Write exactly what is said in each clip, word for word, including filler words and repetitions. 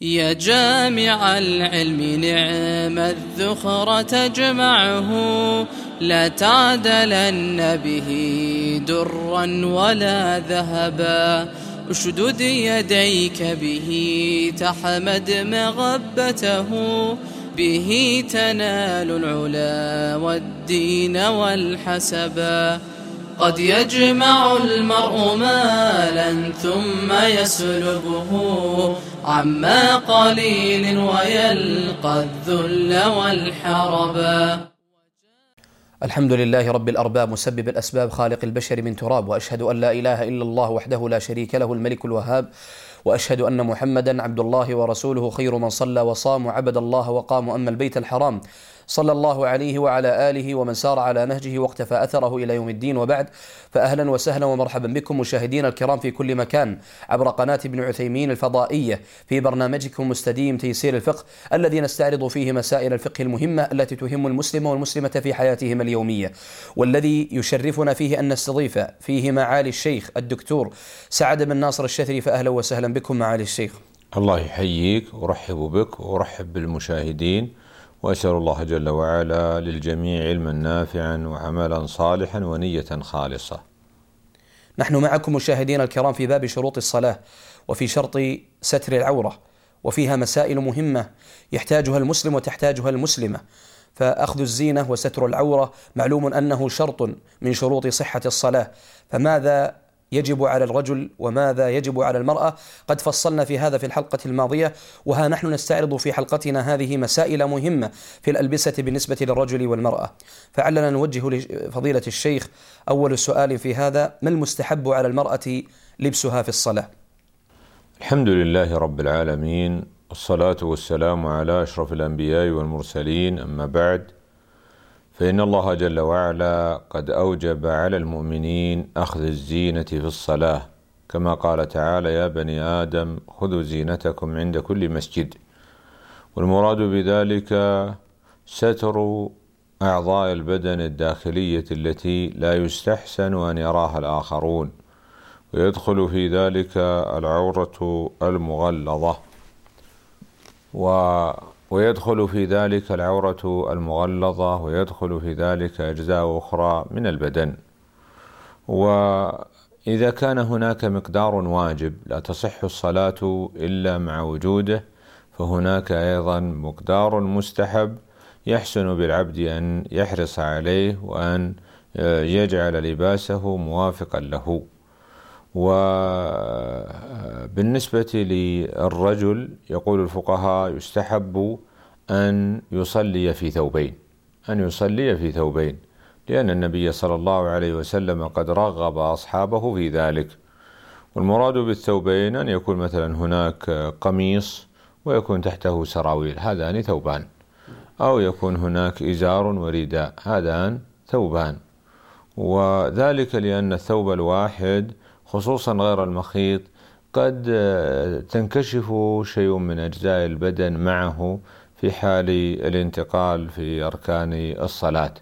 يا جامع العلم نعم الذخر تجمعه، لا تعدلن به درا ولا ذهبا. اشدد يديك به تحمد مغبته، به تنال العلا والدين والحسبا. قد يجمع المرء مالا ثم يسلبه عما قليل ويلقى الذل والحربا. الحمد لله رب الأرباب مسبب الأسباب خالق البشر من تراب، وأشهد أن لا إله إلا الله وحده لا شريك له الملك الوهاب، وأشهد أن محمدا عبد الله ورسوله خير من صلى وصام وعبد الله وقام أما البيت الحرام، صلى الله عليه وعلى آله ومن سار على نهجه واقتفى أثره إلى يوم الدين. وبعد، فأهلا وسهلا ومرحبا بكم مشاهدينا الكرام في كل مكان عبر قناة ابن عثيمين الفضائية في برنامجكم مستديم تيسير الفقه، الذي نستعرض فيه مسائل الفقه المهمة التي تهم المسلم والمسلمة في حياتهم اليومية، والذي يشرفنا فيه أن نستضيف فيه معالي الشيخ الدكتور سعد بن ناصر الشثري. فأهلا وسهلا بكم معالي الشيخ. الله يحييك، ورحب بك ورحب بالمشاهدين، وأسأل الله جل وعلا للجميع علما نافعا وعملا صالحا ونية خالصة. نحن معكم مشاهدينا الكرام في باب شروط الصلاة، وفي شرط ستر العورة، وفيها مسائل مهمة يحتاجها المسلم وتحتاجها المسلمة. فأخذ الزينة وستر العورة معلوم أنه شرط من شروط صحة الصلاة، فماذا يجب على الرجل وماذا يجب على المرأة؟ قد فصلنا في هذا في الحلقة الماضية، وها نحن نستعرض في حلقتنا هذه مسائل مهمة في الألبسة بالنسبة للرجل والمرأة. فعلنا نوجه لفضيلة الشيخ أول سؤال في هذا: ما المستحب على المرأة لبسها في الصلاة؟ الحمد لله رب العالمين، والصلاة والسلام على أشرف الأنبياء والمرسلين، أما بعد، فإن الله جل وعلا قد أوجب على المؤمنين أخذ الزينة في الصلاة، كما قال تعالى: يا بني آدم خذوا زينتكم عند كل مسجد. والمراد بذلك ستر أعضاء البدن الداخلية التي لا يستحسن أن يراها الآخرون، ويدخل في ذلك العورة المغلظة و ويدخل في ذلك العورة المغلظة ويدخل في ذلك أجزاء أخرى من البدن. وإذا كان هناك مقدار واجب لا تصح الصلاة إلا مع وجوده، فهناك أيضا مقدار مستحب يحسن بالعبد أن يحرص عليه وأن يجعل لباسه موافقا له. وبالنسبة للرجل يقول الفقهاء يستحب أن يصلي في ثوبين أن يصلي في ثوبين لأن النبي صلى الله عليه وسلم قد رغب أصحابه في ذلك. والمراد بالثوبين أن يكون مثلا هناك قميص ويكون تحته سراويل، هذان ثوبان، أو يكون هناك إزار ورداء، هذان ثوبان. وذلك لأن الثوب الواحد خصوصا غير المخيط قد تنكشف شيء من أجزاء البدن معه في حال الانتقال في أركان الصلاة،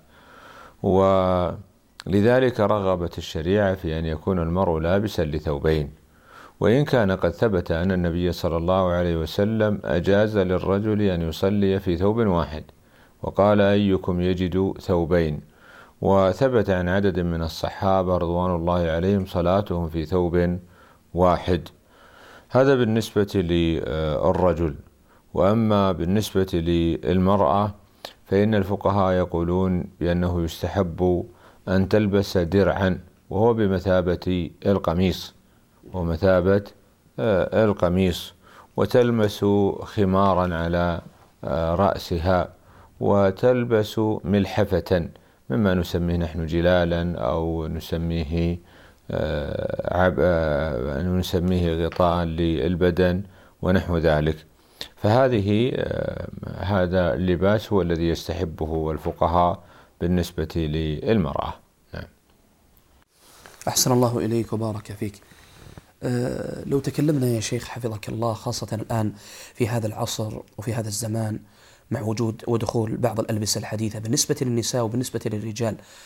ولذلك رغبت الشريعة في أن يكون المرء لابسا لثوبين. وإن كان قد ثبت أن النبي صلى الله عليه وسلم أجاز للرجل أن يصلي في ثوب واحد، وقال: أيكم يجد ثوبين. وثبت عن عدد من الصحابة رضوان الله عليهم صلاتهم في ثوب واحد. هذا بالنسبة للرجل. وأما بالنسبة للمرأة فإن الفقهاء يقولون بأنه يستحب أن تلبس درعا، وهو بمثابة القميص ومثابة القميص، وتلمس خمارا على رأسها، وتلبس ملحفة مما نسميه نحن جلالا، أو نسميه عب... نسميه غطاء للبدن ونحو ذلك. فهذه هذا اللباس هو الذي يستحبه الفقهاء بالنسبة للمرأة. نعم. أحسن الله إليك وبارك فيك. أه لو تكلمنا يا شيخ حفظك الله، خاصة الآن في هذا العصر وفي هذا الزمان مع وجود ودخول بعض الألبسة الحديثة بالنسبة للنساء وبالنسبة للرجال،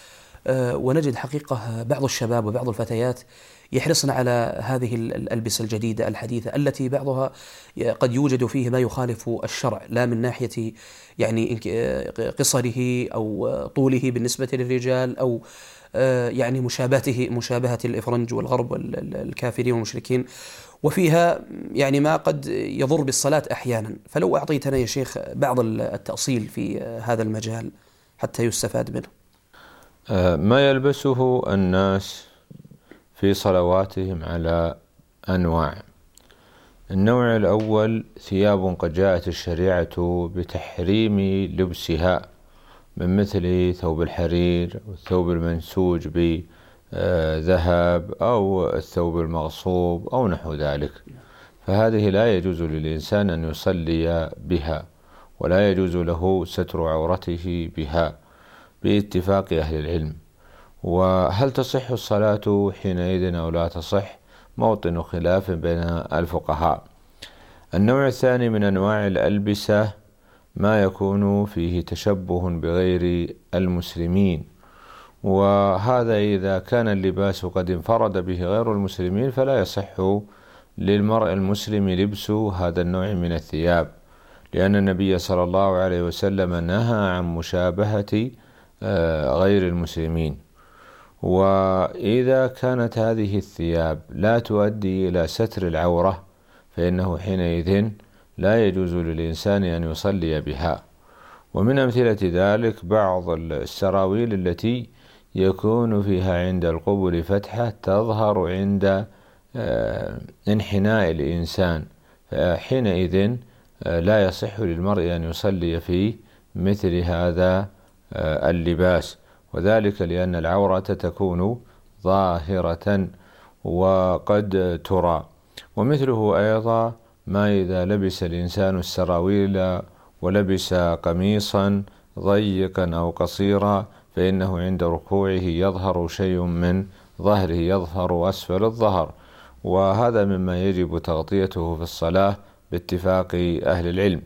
ونجد حقيقة بعض الشباب وبعض الفتيات يحرصن على هذه الألبسة الجديدة الحديثة التي بعضها قد يوجد فيه ما يخالف الشرع، لا من ناحية يعني قصره أو طوله بالنسبة للرجال أو يعني مشابهته مشابهة الإفرنج والغرب والكافرين والمشركين، وفيها يعني ما قد يضر بالصلاة أحيانا. فلو أعطيتنا يا شيخ بعض التأصيل في هذا المجال حتى يستفاد منه. ما يلبسه الناس في صلواتهم على أنواع. النوع الأول ثياب قد جاءت الشريعة بتحريم لبسها، من مثل ثوب الحرير والثوب المنسوج بذهب أو الثوب المغصوب أو نحو ذلك، فهذه لا يجوز للإنسان أن يصلي بها، ولا يجوز له ستر عورته بها باتفاق أهل العلم. وهل تصح الصلاة حينئذ أو لا تصح؟ موطن خلاف بين الفقهاء. النوع الثاني من أنواع الألبسة ما يكون فيه تشبه بغير المسلمين، وهذا إذا كان اللباس قد انفرد به غير المسلمين فلا يصح للمرء المسلم لبس هذا النوع من الثياب، لأن النبي صلى الله عليه وسلم نهى عن مشابهة غير المسلمين. وإذا كانت هذه الثياب لا تؤدي إلى ستر العورة فإنه حينئذ لا يجوز للإنسان أن يصلي بها. ومن أمثلة ذلك بعض السراويل التي يكون فيها عند القبل فتحة تظهر عند انحناء الإنسان، فحينئذ لا يصح للمرء أن يصلي في مثل هذا اللباس، وذلك لأن العورة تكون ظاهرة وقد ترى. ومثله أيضا ما إذا لبس الإنسان السراويل ولبس قميصا ضيقا أو قصيرا فإنه عند ركوعه يظهر شيء من ظهره، يظهر أسفل الظهر، وهذا مما يجب تغطيته في الصلاة باتفاق أهل العلم.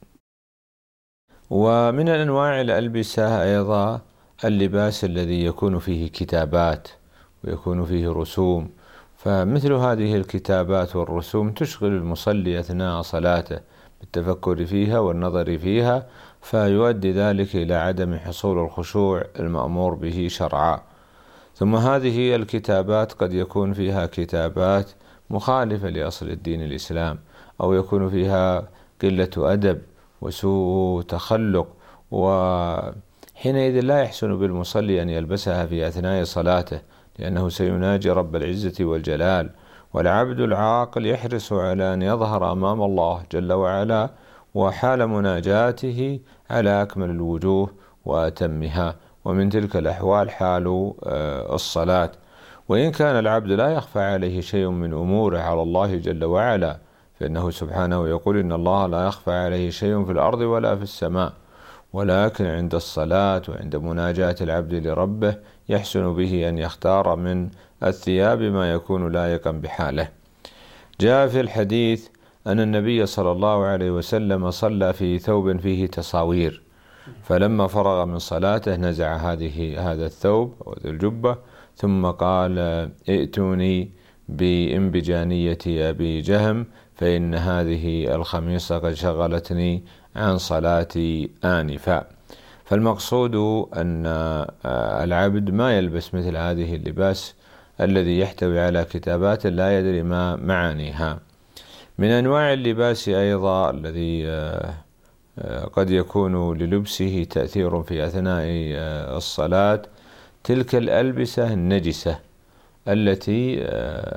ومن أنواع الألبسة أيضا اللباس الذي يكون فيه كتابات ويكون فيه رسوم، فمثل هذه الكتابات والرسوم تشغل المصلي أثناء صلاته بالتفكر فيها والنظر فيها، فيؤدي ذلك إلى عدم حصول الخشوع المأمور به شرعا. ثم هذه الكتابات قد يكون فيها كتابات مخالفة لأصل الدين الإسلام، أو يكون فيها قلة أدب وسوء تخلق، وحينئذ لا يحسن بالمصلي أن يلبسها في أثناء صلاته، لأنه سيناجي رب العزة والجلال، والعبد العاقل يحرص على أن يظهر أمام الله جل وعلا، وحال مناجاته على أكمل الوجوه وأتمها، ومن تلك الأحوال حال الصلاة. وإن كان العبد لا يخفى عليه شيء من أموره على الله جل وعلا، فإنه سبحانه يقول إن الله لا يخفى عليه شيء في الأرض ولا في السماء، ولكن عند الصلاة وعند مناجاة العبد لربه يحسن به أن يختار من الثياب ما يكون لائقا بحاله. جاء في الحديث أن النبي صلى الله عليه وسلم صلى في ثوب فيه تصاوير، فلما فرغ من صلاته نزع هذه هذا الثوب أو الجبة، ثم قال ائتوني بإنبجانية أبي جهم فإن هذه الخميصة قد شغلتني عن صلاتي آنفا. فالمقصود أن العبد ما يلبس مثل هذه اللباس الذي يحتوي على كتابات لا يدري ما معانيها. من أنواع اللباس أيضا الذي قد يكون للبسه تأثير في أثناء الصلاة تلك الألبسة النجسة التي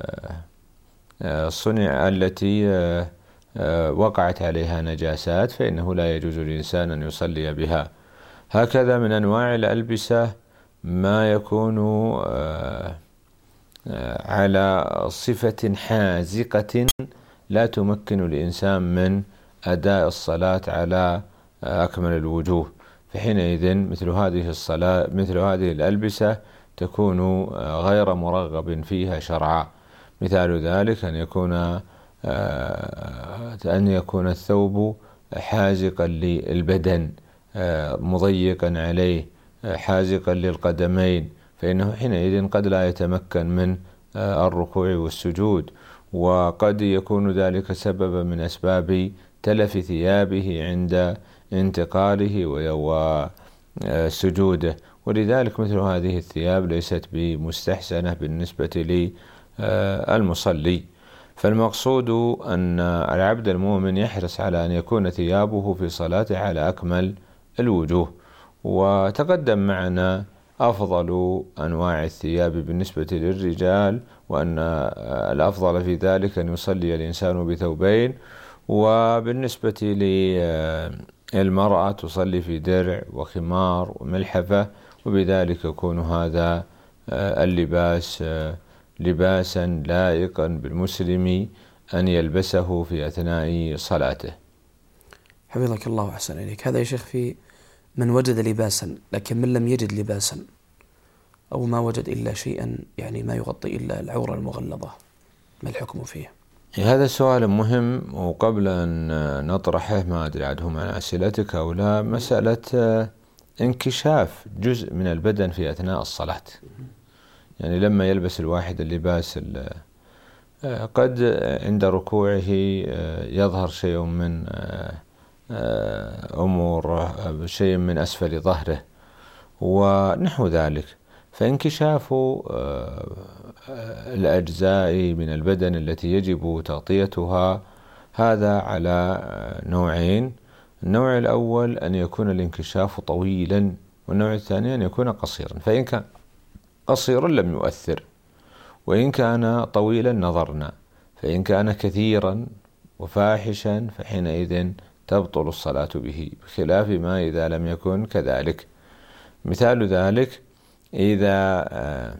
صنع التي وقعت عليها نجاسات، فإنه لا يجوز للإنسان أن يصلي بها. هكذا من أنواع الألبسة ما يكون على صفة حازقة لا تمكن الإنسان من أداء الصلاة على أكمل الوجوه، فحينئذ مثل هذه الصلاة مثل هذه الألبسة تكون غير مرغب فيها شرعا. مثال ذلك أن يكون أن يكون الثوب حازقا للبدن مضيقا عليه حازقا للقدمين، فإنه حينئذ قد لا يتمكن من الركوع والسجود، وقد يكون ذلك سببا من أسباب تلف ثيابه عند انتقاله وسجوده. ولذلك مثل هذه الثياب ليست بمستحسنة بالنسبة للمصلي. فالمقصود أن العبد المؤمن يحرص على أن يكون ثيابه في صلاته على أكمل الوجوه. وتقدم معنا أفضل أنواع الثياب بالنسبة للرجال، وأن الأفضل في ذلك أن يصلي الإنسان بثوبين، وبالنسبة للمرأة تصلي في درع وخمار وملحفة، وبذلك يكون هذا اللباس لباسا لائقا بالمسلم أن يلبسه في أثناء صلاته. حفظك الله وأحسن إليك. هذا يا شيخ في من وجد لباسا، لكن من لم يجد لباسا أو ما وجد إلا شيئا يعني ما يغطي إلا العورة المغلظة، ما الحكم فيه؟ هذا سؤال مهم، وقبل أن نطرحه ما أدري عندهم عن أسئلتك أو لا، مسألة انكشاف جزء من البدن في أثناء الصلاة. يعني لما يلبس الواحد اللباس قد عند ركوعه يظهر شيء من أمور شيء من أسفل ظهره ونحو ذلك، فانكشاف الأجزاء من البدن التي يجب تغطيتها هذا على نوعين. النوع الأول أن يكون الانكشاف طويلا، والنوع الثاني أن يكون قصيرا. فإن كان قصيرا لم يؤثر، وإن كان طويلا نظرنا، فإن كان كثيرا وفاحشا فحينئذ تبطل الصلاة به، بخلاف ما إذا لم يكن كذلك. مثال ذلك إذا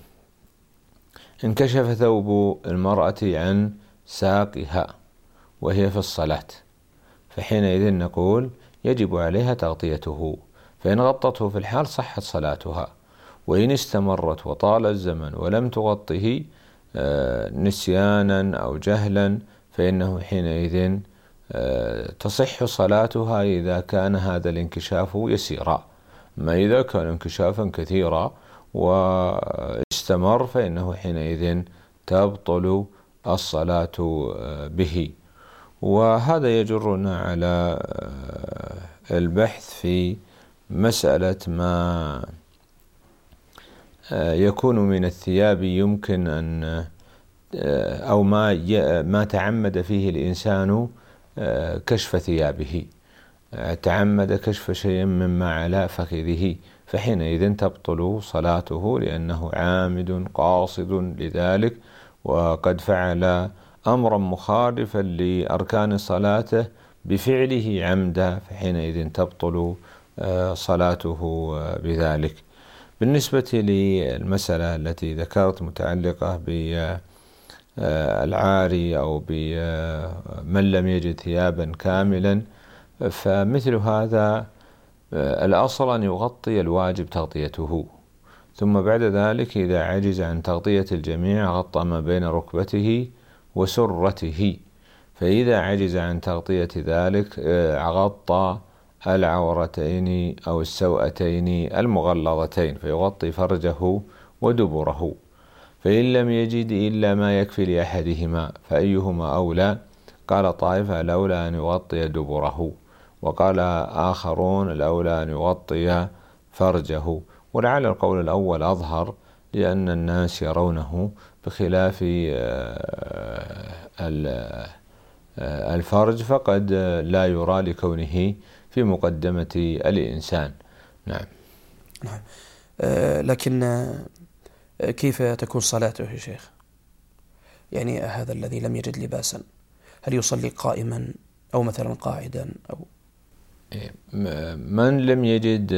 انكشف ثوب المرأة عن ساقها وهي في الصلاة، فحينئذ نقول يجب عليها تغطيته، فإن غطته في الحال صحت صلاتها، وإن استمرت وطال الزمن ولم تغطه نسيانا أو جهلا فإنه حينئذ تصح صلاتها إذا كان هذا الانكشاف يسيرا. ما إذا كان انكشافا كثيرا واستمر فإنه حينئذ تبطل الصلاة به. وهذا يجرنا على البحث في مسألة ما يكون من الثياب يمكن أن أو ما ما تعمد فيه الإنسان كشف ثيابه، تعمد كشف شيء مما على فخذه، فحينئذ تبطل صلاته لأنه عامد قاصد لذلك، وقد فعل أمرا مخالفا لأركان صلاته بفعله عمدا، فحينئذ تبطل صلاته بذلك. بالنسبة للمسألة التي ذكرت متعلقة بالعاري أو بمن لم يجد ثيابا كاملا، فمثل هذا الأصل أن يغطي الواجب تغطيته، ثم بعد ذلك إذا عجز عن تغطية الجميع غطى ما بين ركبته وسرته، فإذا عجز عن تغطية ذلك غطى العورتين أو السوأتين المغلظتين، فيغطي فرجه ودبره. فإن لم يجد إلا ما يكفي لأحدهما فأيهما أولى؟ قال طائفة الأولى أن يغطي دبره، وقال آخرون الأولى أن يغطي فرجه. ولعل القول الأول أظهر لأن الناس يرونه، بخلاف الفرج فقد لا يرى لكونه في مقدمة الإنسان. نعم. نعم. أه لكن كيف تكون صلاته يا شيخ؟ يعني هذا الذي لم يجد لباسا هل يصلي قائما أو مثلا قاعدا أو من لم يجد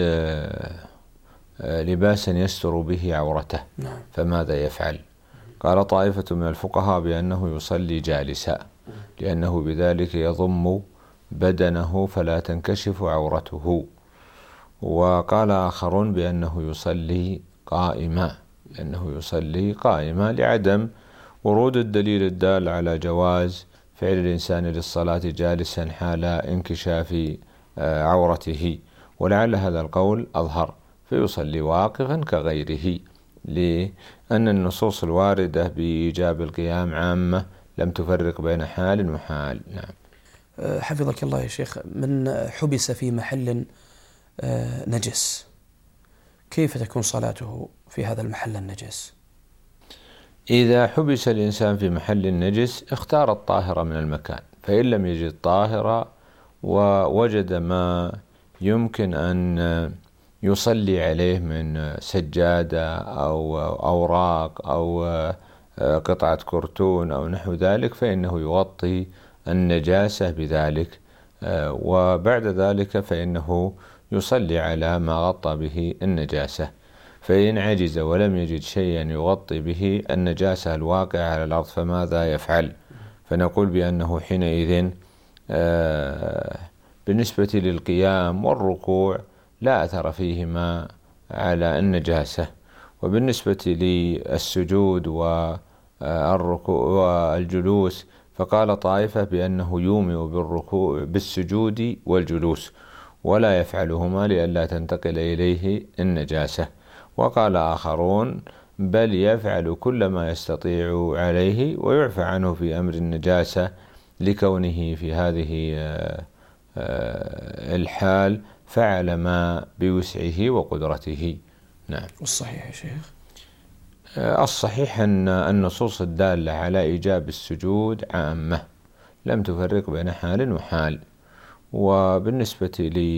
لباسا يستر به عورته؟ نعم. فماذا يفعل؟ قال طائفة من الفقهاء بأنه يصلي جالسا، لأنه بذلك يضم بدنه فلا تنكشف عورته. وقال آخرون بأنه يصلي قائما، لأنه يصلي قائما لعدم ورود الدليل الدال على جواز فعل الإنسان للصلاة جالسا حال انكشاف عورته، ولعل هذا القول أظهر، فيصلي واقفا كغيره، لأن النصوص الواردة بإيجاب القيام عامة لم تفرق بين حال وحال. نعم. حفظك الله يا شيخ، من حبس في محل نجس كيف تكون صلاته في هذا المحل النجس؟ إذا حبس الإنسان في محل نجس اختار الطاهرة من المكان، فإن لم يجد طاهرة ووجد ما يمكن أن يصلي عليه من سجادة أو أوراق أو قطعة كرتون أو نحو ذلك فإنه يغطي النجاسة بذلك، وبعد ذلك فإنه يصلي على ما غطى به النجاسة. فإن عجز ولم يجد شيئا يغطي به النجاسة الواقعة على الأرض فماذا يفعل؟ فنقول بأنه حينئذ بالنسبة للقيام والركوع لا أثر فيهما على النجاسة، وبالنسبة للسجود والركوع والجلوس فقال طائفة بأنه يومئ بالركوع بالسجود والجلوس ولا يفعلهما لئلا تنتقل إليه النجاسة، وقال آخرون بل يفعل كل ما يستطيع عليه ويعفى عنه في أمر النجاسة لكونه في هذه الحال فعل ما بوسعه وقدرته. نعم. والصحيح يا شيخ؟ الصحيح أن النصوص الدالة على إيجاب السجود عامة لم تفرق بين حال وحال. وبالنسبة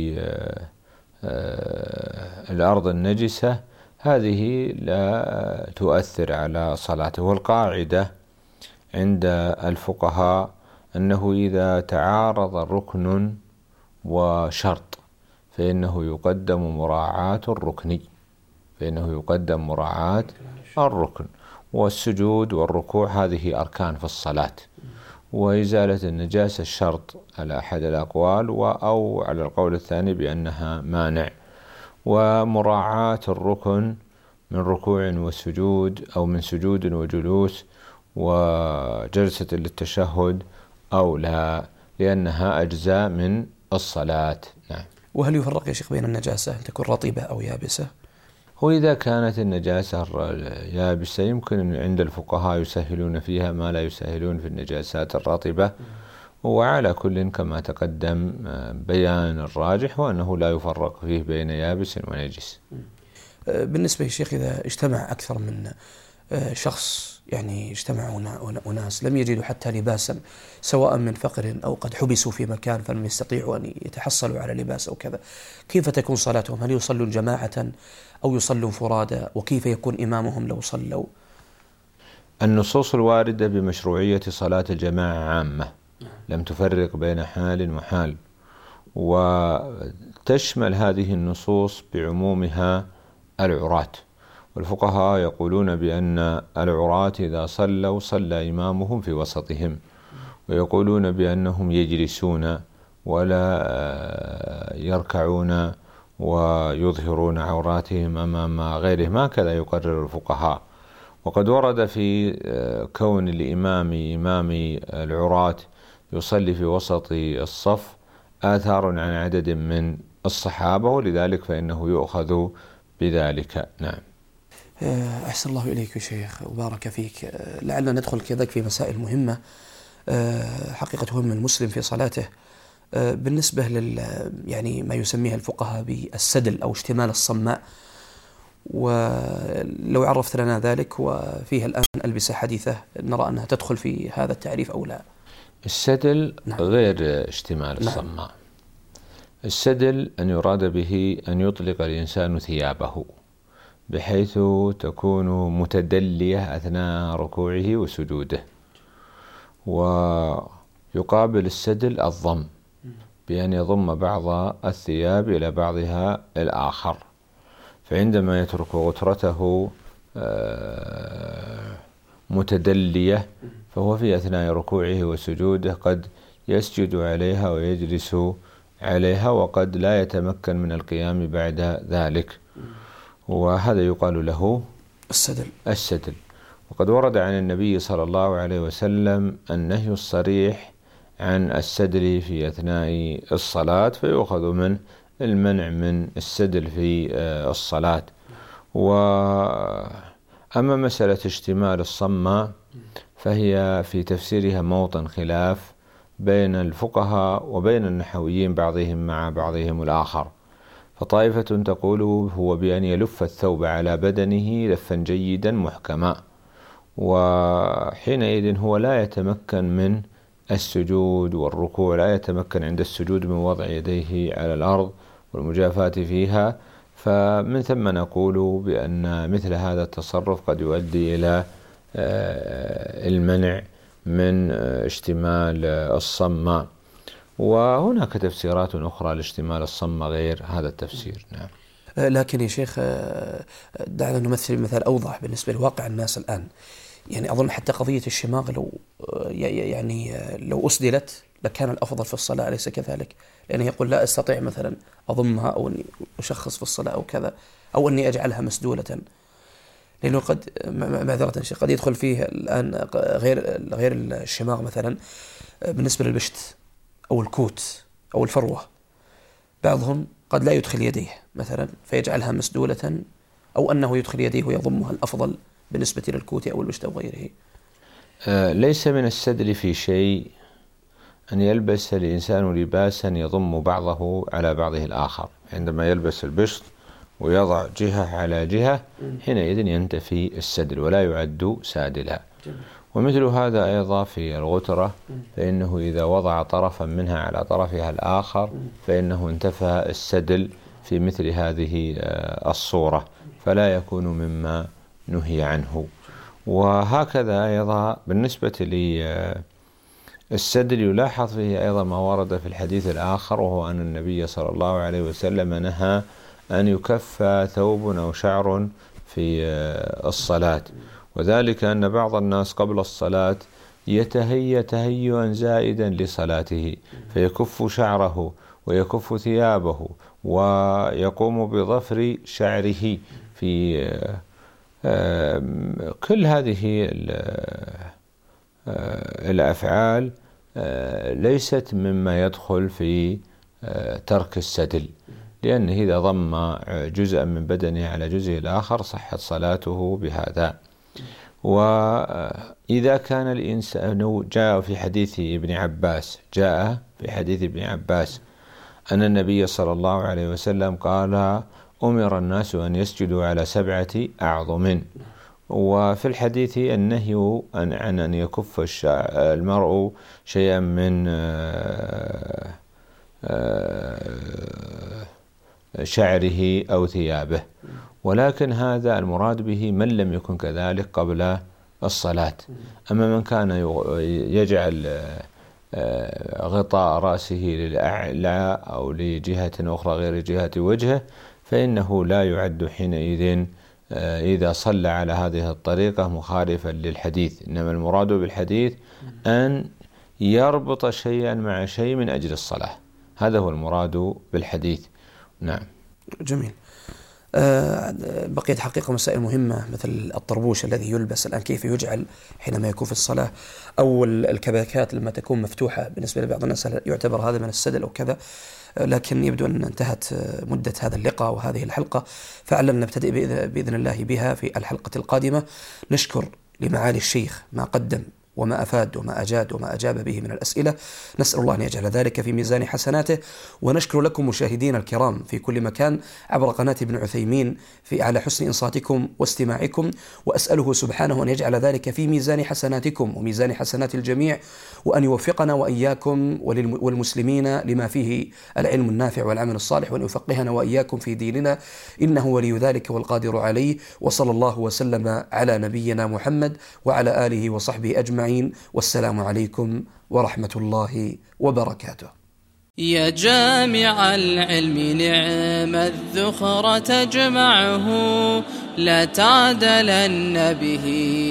للأرض النجسة هذه لا تؤثر على صلاته. والقاعدة عند الفقهاء أنه إذا تعارض ركن وشرط فإنه يقدم مراعاة الركن فإنه يقدم مراعاة الركن والسجود والركوع هذه أركان في الصلاة، وإزالة النجاسة الشرط على أحد الأقوال أو على القول الثاني بأنها مانع، ومراعاة الركن من ركوع وسجود أو من سجود وجلوس وجلسة للتشهد أو لا، لأنها أجزاء من الصلاة. نعم. وهل يفرق يا شيخ بين النجاسة أن تكون رطبة أو يابسة؟ وإذا كانت النجاسة يابسة يمكن عند الفقهاء يسهلون فيها ما لا يسهلون في النجاسات الرطبة، وعلى كل كما تقدم بيان الراجح وأنه لا يفرق فيه بين يابس ونجس. بالنسبة يا شيخ إذا اجتمع أكثر من شخص، يعني اجتمع أناس لم يجدوا حتى لباسا سواء من فقر أو قد حبسوا في مكان فلم يستطيعوا أن يتحصلوا على لباس أو كذا، كيف تكون صلاتهم؟ هل يصلون جماعة أو يصلون فرادى؟ وكيف يكون إمامهم لو صلوا؟ النصوص الواردة بمشروعية صلاة الجماعة عامة لم تفرق بين حال وحال، وتشمل هذه النصوص بعمومها العراة، والفقهاء يقولون بأن العراة إذا صلوا صلى إمامهم في وسطهم، ويقولون بأنهم يجلسون ولا يركعون ويظهرون عوراتهم أمام غيرهم، هكذا يقرر الفقهاء. وقد ورد في كون الإمام إمام العراة يصلي في وسط الصف آثار عن عدد من الصحابة، ولذلك فإنه يؤخذ بذلك. نعم. أحسن الله إليك يا شيخ وبارك فيك. لعلنا ندخل كذلك في مسائل مهمة حقيقة تهم المسلم في صلاته بالنسبة لل يعني ما يسميها الفقهاء بالسدل أو اشتمال الصماء، ولو عرفت لنا ذلك وفيها الآن ألبسة حديثة نرى أنها تدخل في هذا التعريف أو لا. السدل نعم. غير اشتمال الصماء. نعم. السدل أن يراد به أن يطلق الإنسان ثيابه بحيث تكون متدلية أثناء ركوعه وسجوده، ويقابل السدل الضم بأن يضم بعض الثياب إلى بعضها الآخر، فعندما يترك غترته متدلية فهو في أثناء ركوعه وسجوده قد يسجد عليها ويجلس عليها وقد لا يتمكن من القيام بعد ذلك، وهذا يقال له السدل. السدل. وقد ورد عن النبي صلى الله عليه وسلم النهي الصريح عن السدل في أثناء الصلاة، فيؤخذ من المنع من السدل في الصلاة. أما مسألة اشتمال الصماء فهي في تفسيرها موطن خلاف بين الفقهاء وبين النحويين بعضهم مع بعضهم الآخر. فطائفة تقول هو بأن يلف الثوب على بدنه لفا جيدا محكما، وحينئذ هو لا يتمكن من السجود والركوع، لا يتمكن عند السجود من وضع يديه على الأرض والمجافاة فيها. فمن ثم نقول بأن مثل هذا التصرف قد يؤدي إلى المنع من اشتمال الصماء. وهناك تفسيرات أخرى لاشتمال الصماء غير هذا التفسير. نعم. لكن يا شيخ دعنا نمثل مثال أوضح بالنسبة لواقع الناس الآن. يعني أظن حتى قضية الشماغ لو يعني لو أسدلت لكان الأفضل في الصلاة، أليس كذلك؟ لأنه يقول لا أستطيع مثلا أضمها أو أني أشخص في الصلاة أو كذا، أو أني أجعلها مسدولة، لأنه قد معذرة شيء قد يدخل فيه الآن غير غير الشماغ مثلا بالنسبة للبشت أو الكوت أو الفروة. بعضهم قد لا يدخل يديه مثلا فيجعلها مسدولة، أو أنه يدخل يديه ويضمها الأفضل بالنسبة للكوت أو البشت أو غيره. آه ليس من السدل في شيء أن يلبس الإنسان لباسا يضم بعضه على بعضه الآخر. عندما يلبس البشت ويضع جهة على جهة حينئذ ينتفي السدل ولا يعد سادلا. ومثل هذا أيضا في الغترة، فإنه إذا وضع طرفا منها على طرفها الآخر فإنه انتفى السدل في مثل هذه الصورة، فلا يكون مما نهي عنه. وهكذا أيضا بالنسبة للسدل يلاحظ فيه أيضا ما ورد في الحديث الآخر، وهو أن النبي صلى الله عليه وسلم نهى أن يكفى ثوب أو شعر في الصلاة، وذلك أن بعض الناس قبل الصلاة يتهيأ تهيئا زائدا لصلاته فيكف شعره ويكف ثيابه ويقوم بظفر شعره. في كل هذه الأفعال ليست مما يدخل في ترك السدل، لأنه إذا ضم جزءا من بدنه على جزء الآخر صحت صلاته بهذا. وإذا كان الإنسان جاء في حديث ابن عباس جاء في حديث ابن عباس أن النبي صلى الله عليه وسلم قال أمر الناس أن يسجدوا على سبعة أعظم. وفي الحديث النهي عن أن يكف المرء شيئا من شعره أو ثيابه، ولكن هذا المراد به من لم يكن كذلك قبل الصلاة. أما من كان يجعل غطاء رأسه للأعلى أو لجهة أخرى غير جهة وجهه فإنه لا يعد حينئذ إذا صلى على هذه الطريقة مخالفا للحديث. إنما المراد بالحديث أن يربط شيئا مع شيء من أجل الصلاة، هذا هو المراد بالحديث. نعم. جميل. آه بقيت حقيقة مسائل مهمة مثل الطربوش الذي يلبس الآن كيف يجعل حينما يكون في الصلاة، أو الكباكات لما تكون مفتوحة بالنسبة لبعض الناس يعتبر هذا من السدل أو كذا. لكن يبدو أن انتهت مدة هذا اللقاء وهذه الحلقة، فعلا نبتدئ بإذن الله بها في الحلقة القادمة. نشكر لمعالي الشيخ ما قدم وما أفاد وما أجاد وما أجاب به من الأسئلة، نسأل الله أن يجعل ذلك في ميزان حسناته. ونشكر لكم مشاهدين الكرام في كل مكان عبر قناة ابن عثيمين في على حسن إنصاتكم واستماعكم، وأسأله سبحانه أن يجعل ذلك في ميزان حسناتكم وميزان حسنات الجميع، وأن يوفقنا وإياكم والمسلمين لما فيه العلم النافع والعمل الصالح، وأن يفقهنا وإياكم في ديننا إنه ولي ذلك والقادر عليه. وصلى الله وسلم على نبينا محمد وعلى آله وصحبه أجمعين، والسلام عليكم ورحمة الله وبركاته. يا جامع العلم نعم الذخر تجمعه، لا تعدلن به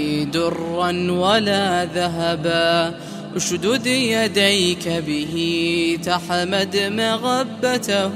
درا ولا ذهبا، اشدد يديك به تحمد مغبته،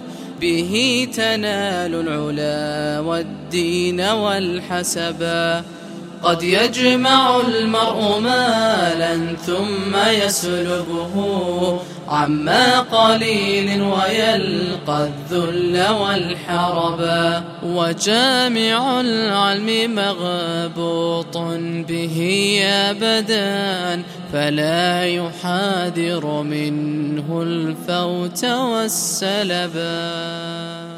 به تنال العلا والدين والحسبا. قد يجمع المرء مالا ثم يسلبه عما قليل ويلقى الذل والحربا. وجامع العلم مغبوط به أبدا فلا يحاذر منه الفوت والسلبا.